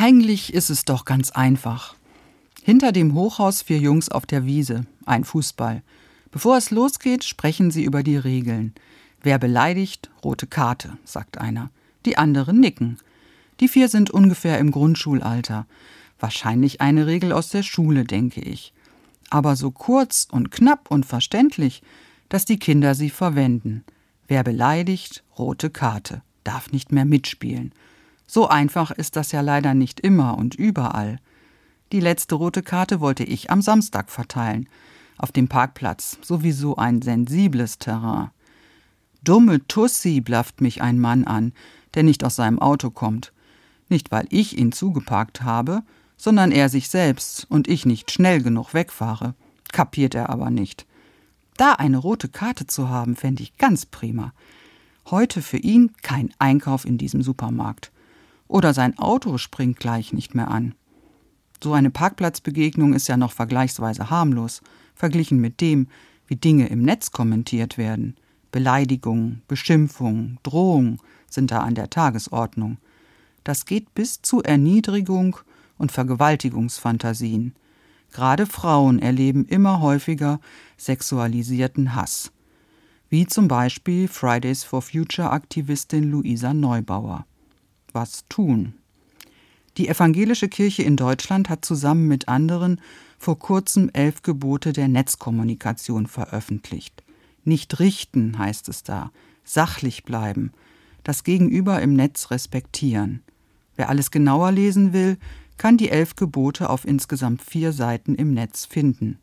Eigentlich ist es doch ganz einfach. Hinter dem Hochhaus 4 Jungs auf der Wiese, ein Fußball. Bevor es losgeht, sprechen sie über die Regeln. Wer beleidigt, rote Karte, sagt einer. Die anderen nicken. Die 4 sind ungefähr im Grundschulalter. Wahrscheinlich eine Regel aus der Schule, denke ich. Aber so kurz und knapp und verständlich, dass die Kinder sie verwenden. Wer beleidigt, rote Karte, darf nicht mehr mitspielen. So einfach ist das ja leider nicht immer und überall. Die letzte rote Karte wollte ich am Samstag verteilen. Auf dem Parkplatz, sowieso ein sensibles Terrain. »Dumme Tussi«, blafft mich ein Mann an, der nicht aus seinem Auto kommt. Nicht, weil ich ihn zugeparkt habe, sondern er sich selbst und ich nicht schnell genug wegfahre. Kapiert er aber nicht. Da eine rote Karte zu haben, fände ich ganz prima. Heute für ihn kein Einkauf in diesem Supermarkt. Oder sein Auto springt gleich nicht mehr an. So eine Parkplatzbegegnung ist ja noch vergleichsweise harmlos, verglichen mit dem, wie Dinge im Netz kommentiert werden. Beleidigungen, Beschimpfungen, Drohungen sind da an der Tagesordnung. Das geht bis zu Erniedrigung und Vergewaltigungsfantasien. Gerade Frauen erleben immer häufiger sexualisierten Hass. Wie zum Beispiel Fridays for Future-Aktivistin Luisa Neubauer. Was tun? Die evangelische Kirche in Deutschland hat zusammen mit anderen vor kurzem 11 Gebote der Netzkommunikation veröffentlicht. Nicht richten, heißt es da, sachlich bleiben, das Gegenüber im Netz respektieren. Wer alles genauer lesen will, kann die 11 Gebote auf insgesamt 4 Seiten im Netz finden.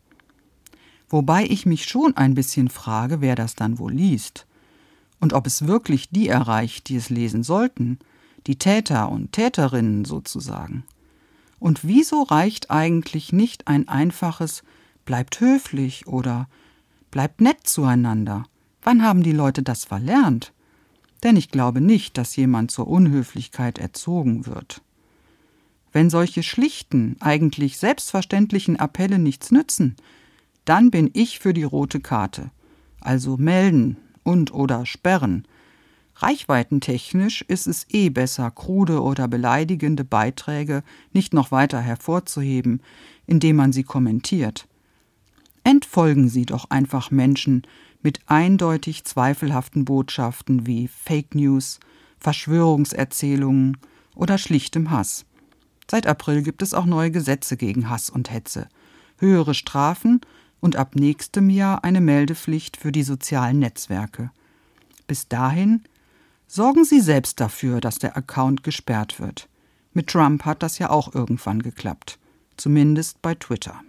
Wobei ich mich schon ein bisschen frage, wer das dann wohl liest. Und ob es wirklich die erreicht, die es lesen sollten, die Täter und Täterinnen sozusagen. Und wieso reicht eigentlich nicht ein einfaches »bleibt höflich« oder »bleibt nett zueinander«? Wann haben die Leute das verlernt? Denn ich glaube nicht, dass jemand zur Unhöflichkeit erzogen wird. Wenn solche schlichten, eigentlich selbstverständlichen Appelle nichts nützen, dann bin ich für die rote Karte. Also melden und oder sperren. Reichweitentechnisch ist es besser, krude oder beleidigende Beiträge nicht noch weiter hervorzuheben, indem man sie kommentiert. Entfolgen Sie doch einfach Menschen mit eindeutig zweifelhaften Botschaften wie Fake News, Verschwörungserzählungen oder schlichtem Hass. Seit April gibt es auch neue Gesetze gegen Hass und Hetze, höhere Strafen und ab nächstem Jahr eine Meldepflicht für die sozialen Netzwerke. Bis dahin sorgen Sie selbst dafür, dass der Account gesperrt wird. Mit Trump hat das ja auch irgendwann geklappt, zumindest bei Twitter.